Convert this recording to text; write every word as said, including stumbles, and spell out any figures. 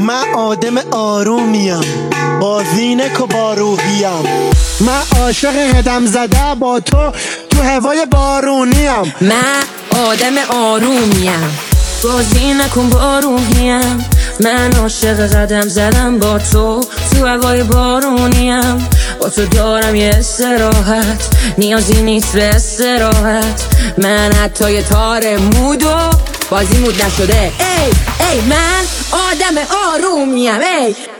من آدم آرومیم، با زینک و با روحیم. من عاشق قدم زده با تو تو هوای بارونیم. من آدم آرومیم، با زینک و با روحیم. من عاشق قدم زدم با تو تو هوای بارونیم. با تو دارم یه استراحت، نیازی نیست به استراحت. من حتی یه تار مود و بازی مود نشده. ای ای من آدم آرومیم. ای